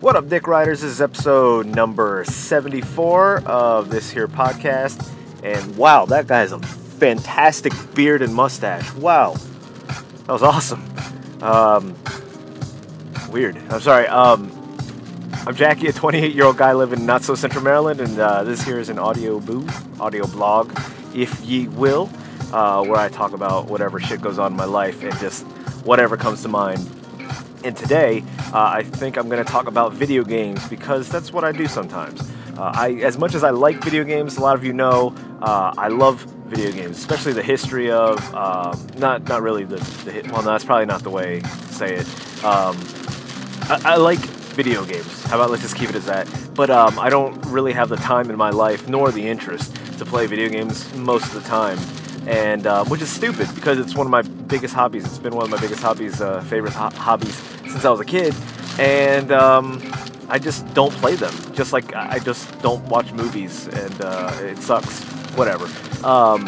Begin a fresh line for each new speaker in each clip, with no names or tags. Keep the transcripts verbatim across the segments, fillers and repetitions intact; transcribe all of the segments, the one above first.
What up, Dick Riders? This is episode number seventy-four of this here podcast. And wow, that guy has a fantastic beard and mustache. Wow. That was awesome. Um, weird. I'm sorry. Um, I'm Jackie, a twenty-eight-year-old guy living in not-so-central Maryland, and uh, this here is an audio booth, audio blog, if ye will, uh, where I talk about whatever shit goes on in my life and just whatever comes to mind. And today, uh, I think I'm going to talk about video games because that's what I do sometimes. Uh, I, as much as I like video games, a lot of you know, uh, I love video games, especially the history of, um, not not really the, the, well, no, that's probably not the way to say it. Um, I, I like video games. How about let's just keep it as that. But um, I don't really have the time in my life, nor the interest, to play video games most of the time. And uh, which is stupid because it's one of my biggest hobbies. It's been one of my biggest hobbies, uh, favorite ho- hobbies since I was a kid. And um, I just don't play them. Just like I just don't watch movies, and uh, it sucks. Whatever. Um,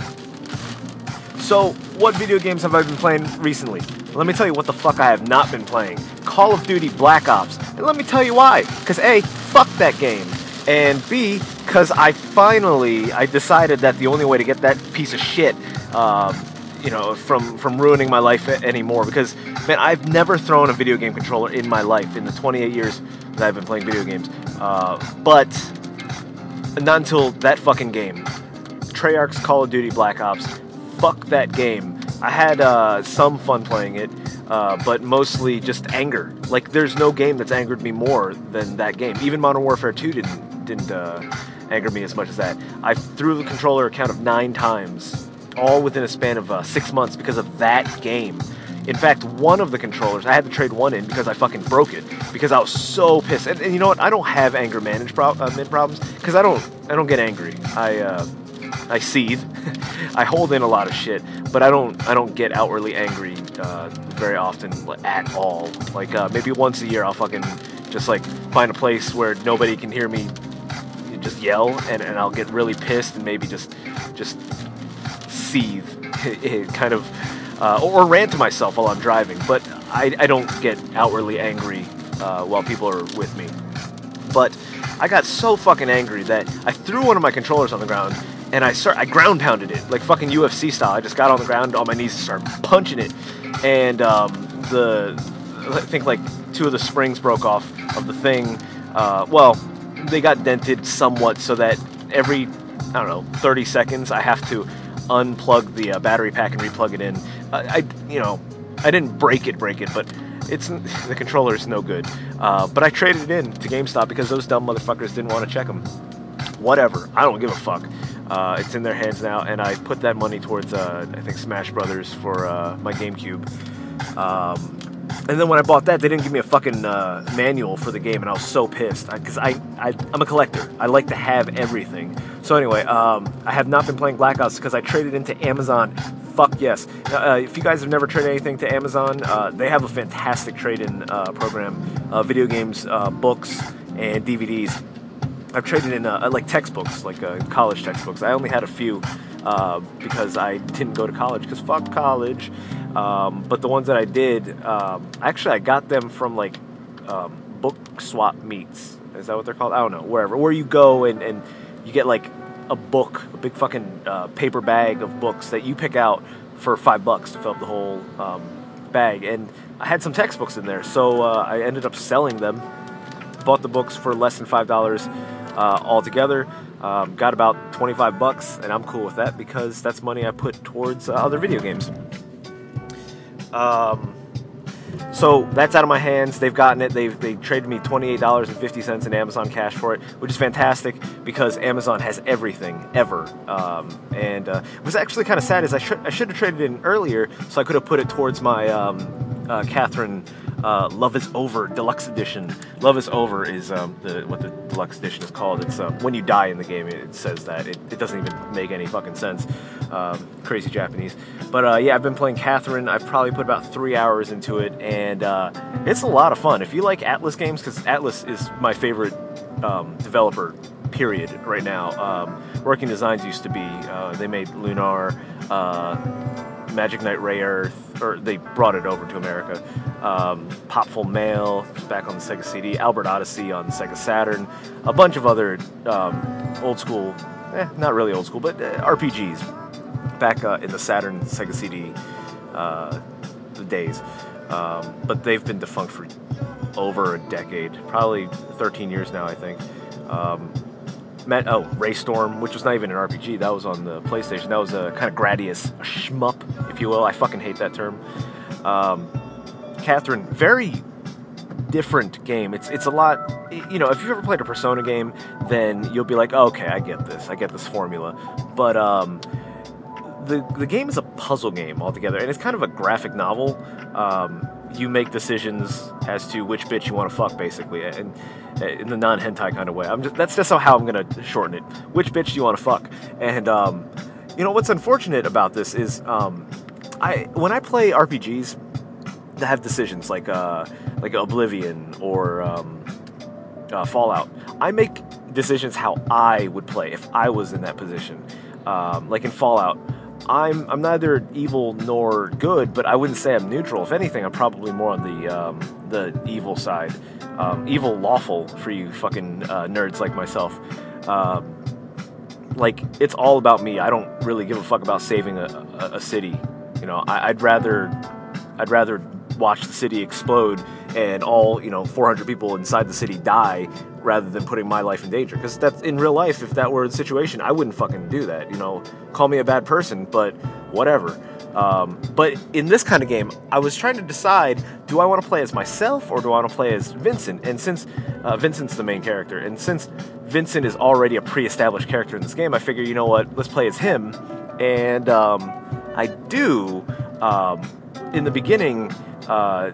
so, what video games have I been playing recently? Let me tell you what the fuck I have not been playing. Call of Duty Black Ops. And let me tell you why. Because A, fuck that game. And B, because I finally, I decided that the only way to get that piece of shit, um, you know, from, from ruining my life anymore. Because, man, I've never thrown a video game controller in my life in the twenty-eight years that I've been playing video games. Uh, but not until that fucking game. Treyarch's Call of Duty Black Ops. Fuck that game. I had uh, some fun playing it, uh, but mostly just anger. Like, there's no game that's angered me more than that game. Even Modern Warfare two didn't didn't uh, anger me as much as that. I threw the controller a count of nine times, all within a span of uh, six months because of that game. In fact, one of the controllers, I had to trade one in because I fucking broke it because I was so pissed. And, and you know what? I don't have anger manage pro- uh, problems because I don't I don't get angry. I uh, I seethe. I hold in a lot of shit, but I don't I don't get outwardly angry uh, very often at all. Like uh, maybe once a year I'll fucking just like find a place where nobody can hear me just yell, and, and I'll get really pissed and maybe just just seethe, kind of, uh, or, or rant to myself while I'm driving. But I, I don't get outwardly angry uh, while people are with me. But I got so fucking angry that I threw one of my controllers on the ground. And I start, I ground pounded it, like fucking U F C style. I just got on the ground on my knees and started punching it. And um, the, I think like two of the springs broke off of the thing. Uh, well, they got dented somewhat so that every, I don't know, thirty seconds I have to unplug the uh, battery pack and replug it in. Uh, I, you know, I didn't break it, break it, but it's, the controller is no good. Uh, but I traded it in to GameStop because those dumb motherfuckers didn't want to check them. Whatever, I don't give a fuck. Uh, it's in their hands now, and I put that money towards, uh, I think, Smash Brothers for uh, my GameCube. Um, and then when I bought that, they didn't give me a fucking uh, manual for the game, and I was so pissed. Because I, I, I, I'm a collector. I like to have everything. So anyway, um, I have not been playing Black Ops because I traded into Amazon. Fuck yes. Uh, if you guys have never traded anything to Amazon, uh, they have a fantastic trade-in uh, program. Uh, video games, uh, books, and D V Ds. I've traded in uh, like textbooks, like uh, college textbooks. I only had a few uh, because I didn't go to college, because fuck college. Um, but the ones that I did, um, actually I got them from like um, book swap meets. Is that what they're called? I don't know, wherever. Where you go and, and you get like a book, a big fucking uh, paper bag of books that you pick out for five bucks to fill up the whole um, bag. And I had some textbooks in there, so uh, I ended up selling them. Bought the books for less than five dollars. Uh, altogether, um, got about twenty-five bucks, and I'm cool with that because that's money I put towards uh, other video games. Um, so that's out of my hands. They've gotten it. They've they traded me twenty-eight dollars and fifty cents in Amazon cash for it, which is fantastic because Amazon has everything ever. Um, and uh, it was actually kind of sad is I, sh- I should have traded it in earlier so I could have put it towards my um, uh, Catherine. Uh, Love is Over Deluxe Edition. Love is Over is um, the what the Deluxe Edition is called. It's um, when you die in the game, it says that. It, it doesn't even make any fucking sense. Um, crazy Japanese. But uh, yeah, I've been playing Catherine. I've probably put about three hours into it, and uh, it's a lot of fun. If you like Atlas games, because Atlus is my favorite um, developer, period, right now. Um, Working Designs used to be. Uh, they made Lunar. Uh, Magic Knight Rayearth, or they brought it over to America. Um, Popful Mail, back on the Sega C D. Albert Odyssey on the Sega Saturn. A bunch of other um, old school, eh, not really old school, but uh, R P Gs back uh, in the Saturn, Sega C D uh, days. Um, but they've been defunct for over a decade, probably thirteen years now, I think. Um, Met, oh, Raystorm, which was not even an R P G, that was on the PlayStation. That was a kind of Gradius, a shmup, if you will. I fucking hate that term. Um, Catherine, very different game. It's it's a lot, you know, if you've ever played a Persona game, then you'll be like, oh, okay, I get this. I get this formula. But um, the the game is a puzzle game altogether, and it's kind of a graphic novel. Um, you make decisions as to which bitch you want to fuck, basically, and in the non-hentai kind of way. I'm just, that's just how I'm going to shorten it. Which bitch do you want to fuck? And, um, you know, what's unfortunate about this is um, I when I play R P Gs that have decisions like uh, like Oblivion or um, uh, Fallout, I make decisions how I would play if I was in that position. Um, like in Fallout, I'm I'm neither evil nor good, but I wouldn't say I'm neutral. If anything, I'm probably more on the um, the evil side. Um, evil lawful for you fucking uh, nerds like myself. Um, like, it's all about me. I don't really give a fuck about saving a, a, a city. You know, I, I'd rather I'd rather watch the city explode and all, you know, four hundred people inside the city die rather than putting my life in danger. Because that's in real life, if that were the situation, I wouldn't fucking do that. You know, call me a bad person, but whatever. Um, but in this kind of game, I was trying to decide, do I want to play as myself or do I want to play as Vincent? And since uh, Vincent's the main character, and since Vincent is already a pre-established character in this game, I figure, you know what, let's play as him. And um, I do, um, in the beginning, uh,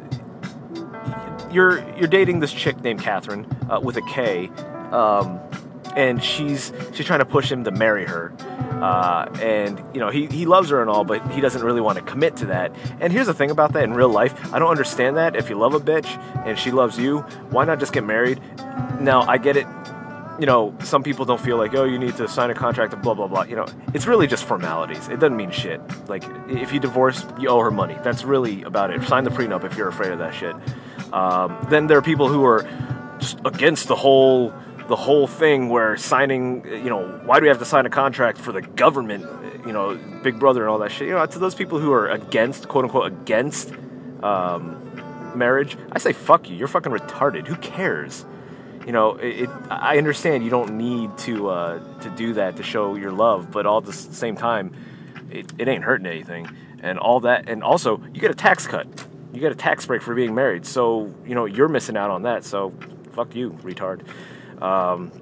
you're you're dating this chick named Catherine uh, with a K, um, and she's she's trying to push him to marry her. Uh, and, you know, he, he loves her and all, but he doesn't really want to commit to that. And here's the thing about that in real life. I don't understand that. If you love a bitch and she loves you, why not just get married? Now, I get it. You know, some people don't feel like, oh, you need to sign a contract and blah, blah, blah. You know, it's really just formalities. It doesn't mean shit. Like, if you divorce, you owe her money. That's really about it. Sign the prenup if you're afraid of that shit. Um, then there are people who are just against the whole... the whole thing where signing, you know, why do we have to sign a contract for the government, you know, Big Brother and all that shit? You know, to those people who are against, quote unquote, against um, marriage, I say, fuck you. You're fucking retarded. Who cares? You know, it, it, I understand you don't need to uh, to do that to show your love, but all at the same time, it, it ain't hurting anything. And all that, and also, you get a tax cut. You get a tax break for being married. So, you know, you're missing out on that. So, fuck you, retard. Um,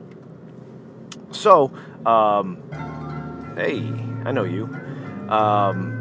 so, um, hey, I know you. Um,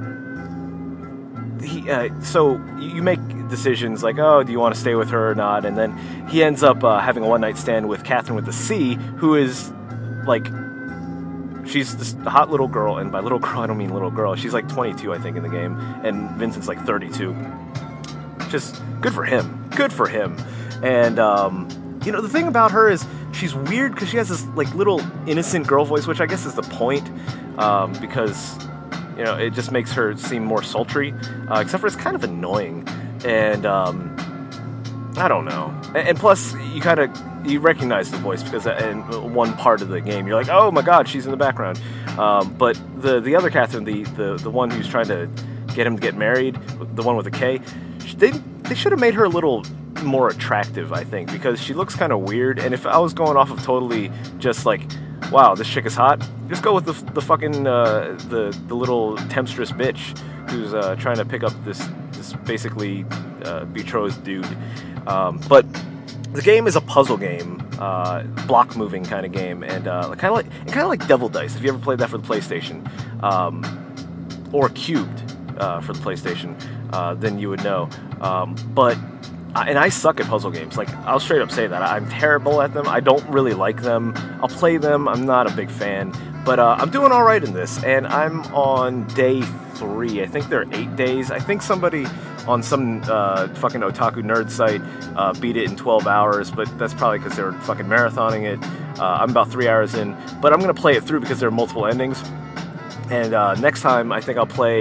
he, uh, so you make decisions like, oh, do you want to stay with her or not? And then he ends up uh, having a one-night stand with Catherine with a C, who is, like, she's this hot little girl, and by little girl, I don't mean little girl. She's like twenty-two, I think, in the game, and Vincent's like thirty-two. Just good for him. Good for him. And, um, you know, the thing about her is, she's weird because she has this, like, little innocent girl voice, which I guess is the point, um, because, you know, it just makes her seem more sultry, uh, except for it's kind of annoying, and, um, I don't know. And, and plus, you kind of, you recognize the voice, because in one part of the game, you're like, oh my god, she's in the background, um, but the, the other Catherine, the, the, the one who's trying to get him to get married, the one with the K, they, they should have made her a little more attractive, I think, because she looks kind of weird. And if I was going off of totally just like, wow, this chick is hot, just go with the the fucking uh, the the little temptress bitch who's uh, trying to pick up this this basically uh, betrothed dude. Um, but the game is a puzzle game, uh, block moving kind of game, and uh, kind of like kind of like Devil Dice. If you ever played that for the PlayStation, um, or Cubed uh, for the PlayStation, uh, then you would know. Um, but And I suck at puzzle games. Like, I'll straight up say that. I'm terrible at them. I don't really like them. I'll play them. I'm not a big fan. But uh, I'm doing all right in this. And I'm on day three. I think there are eight days. I think somebody on some uh, fucking otaku nerd site uh, beat it in twelve hours. But that's probably because they were fucking marathoning it. Uh, I'm about three hours in. But I'm going to play it through because there are multiple endings. And uh, next time, I think I'll play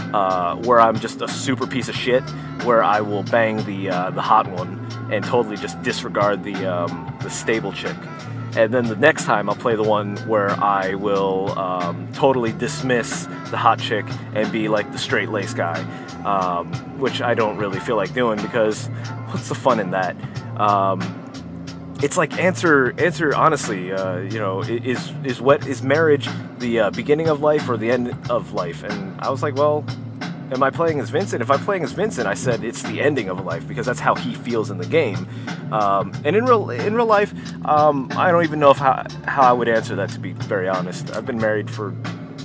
uh, where I'm just a super piece of shit, where I will bang the uh, the hot one and totally just disregard the um, the stable chick. And then the next time I'll play the one where I will um, totally dismiss the hot chick and be like the straight lace guy, um, which I don't really feel like doing because what's the fun in that? Um, it's like answer answer honestly, uh, you know, is is what is marriage the uh, beginning of life or the end of life? And I was like, well, am I playing as Vincent? If I'm playing as Vincent, I said it's the ending of a life because that's how he feels in the game. Um, and in real in real life, um, I don't even know if how how I would answer that, to be very honest. I've been married for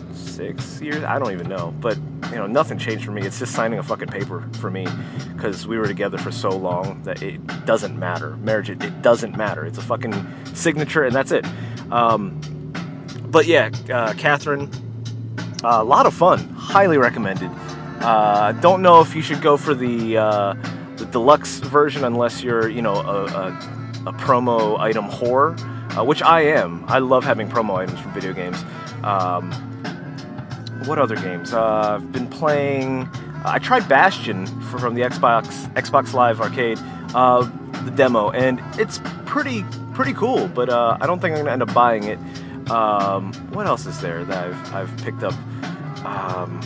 six years. I don't even know, but you know, nothing changed for me. It's just signing a fucking paper for me because we were together for so long that it doesn't matter. Marriage, it, it doesn't matter. It's a fucking signature, and that's it. Um, but yeah, uh, Catherine, uh, a lot of fun. Highly recommended. Uh, don't know if you should go for the uh, the deluxe version unless you're, you know, a, a, a promo item whore, uh, which I am. I love having promo items from video games. Um, what other games? Uh, I've been playing. I tried Bastion for, from the Xbox Xbox Live Arcade, uh, the demo, and it's pretty pretty cool. But uh, I don't think I'm gonna end up buying it. Um, what else is there that I've I've picked up? Um,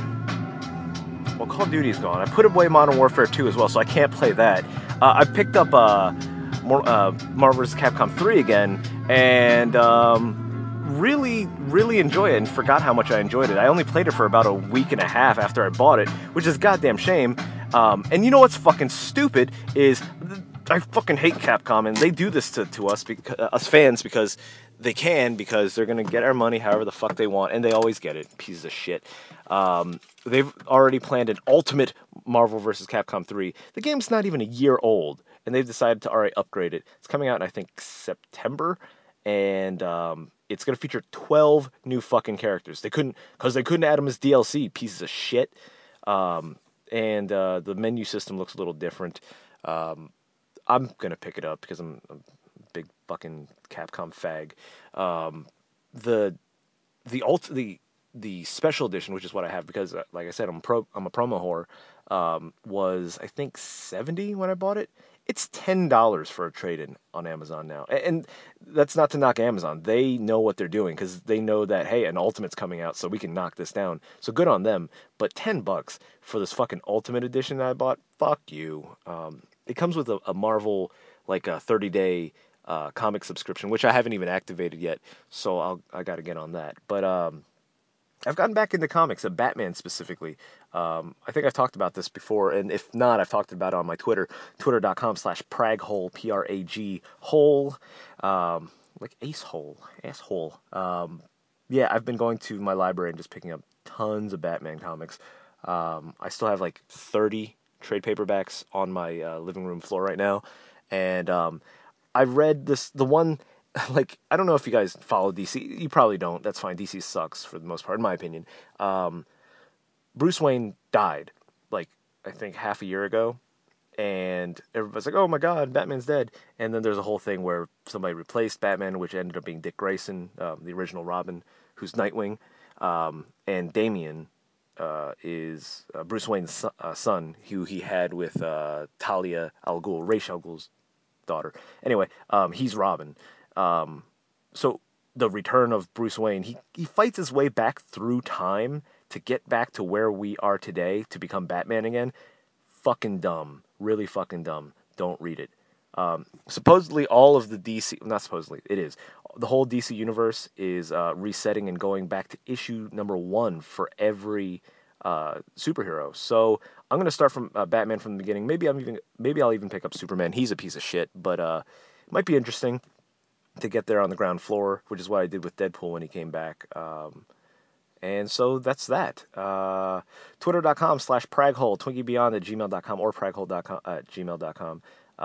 Well, Call of Duty's gone. I put away Modern Warfare two as well, so I can't play that. Uh, I picked up uh, more, uh, Marvel versus. Capcom three again, and um, really, really enjoy it, and forgot how much I enjoyed it. I only played it for about a week and a half after I bought it, which is a goddamn shame. Um, and you know what's fucking stupid is I fucking hate Capcom, and they do this to, to us, because, uh, us fans, because they can, because they're going to get our money however the fuck they want, and they always get it, pieces of shit. Um, they've already planned an ultimate Marvel versus. Capcom three. The game's not even a year old, and they've decided to already upgrade it. It's coming out in, I think, September, and um, it's going to feature twelve new fucking characters. They couldn't, because they couldn't add them as D L C, pieces of shit. Um, and uh, the menu system looks a little different. Um, I'm going to pick it up because I'm a big fucking Capcom fag. Um, the the ult the the special edition, which is what I have because, uh, like I said, I'm pro I'm a promo whore. Um, was I think seventy when I bought it. It's ten dollars for a trade-in on Amazon now, and, and that's not to knock Amazon. They know what they're doing because they know that, hey, an Ultimate's coming out, so we can knock this down. So good on them. But ten bucks for this fucking Ultimate edition that I bought, fuck you. Um, it comes with a, a Marvel like a thirty day uh, comic subscription, which I haven't even activated yet. So I'll I got to get on that. But um, I've gotten back into comics, and Batman specifically. Um, I think I've talked about this before, and if not, I've talked about it on my Twitter, twitter.com slash praghole, P R A G, hole, um, like ace hole, asshole. Um, yeah, I've been going to my library and just picking up tons of Batman comics. Um, I still have like thirty trade paperbacks on my uh, living room floor right now, and um, I read this, the one... Like, I don't know if you guys follow D C. You probably don't. That's fine. D C sucks for the most part, in my opinion. Um, Bruce Wayne died, like, I think half a year ago. And everybody's like, oh my god, Batman's dead. And then there's a whole thing where somebody replaced Batman, which ended up being Dick Grayson, um, the original Robin, who's Nightwing. Um, and Damian uh, is uh, Bruce Wayne's son, uh, son, who he had with uh, Talia al Ghul, Ra's al Ghul's daughter. Anyway, um, he's Robin. Um, so the return of Bruce Wayne, he, he fights his way back through time to get back to where we are today to become Batman again. Fucking dumb. Really fucking dumb. Don't read it. Um, supposedly all of the D C, not supposedly, it is. The whole D C universe is uh, resetting and going back to issue number one for every uh, superhero. So I'm going to start from uh, Batman from the beginning. Maybe I'm even, maybe I'll even pick up Superman. He's a piece of shit, but uh, it might be interesting to get there on the ground floor, which is what I did with Deadpool when he came back. Um, and so that's that. Uh, Twitter.com slash praghole, twinkiebeyond at gmail dot com or praghole dot com at gmail dot com.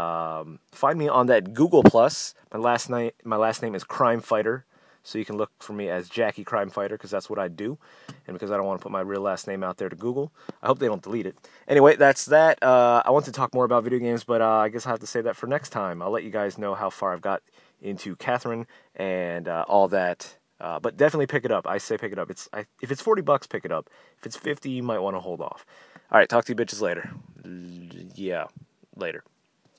Um, find me on that Google Plus. My last name, my last name is Crime Fighter, so you can look for me as Jackie Crime Fighter, because that's what I do, and because I don't want to put my real last name out there to Google. I hope they don't delete it. Anyway, that's that. Uh, I want to talk more about video games, but uh, I guess I have to say that for next time. I'll let you guys know how far I've got into Catherine and uh, all that Uh, but definitely pick it up. I say pick it up. It's I, if it's forty bucks, pick it up. If it's fifty, you might want to hold off. All right, talk to you bitches later. Yeah, later.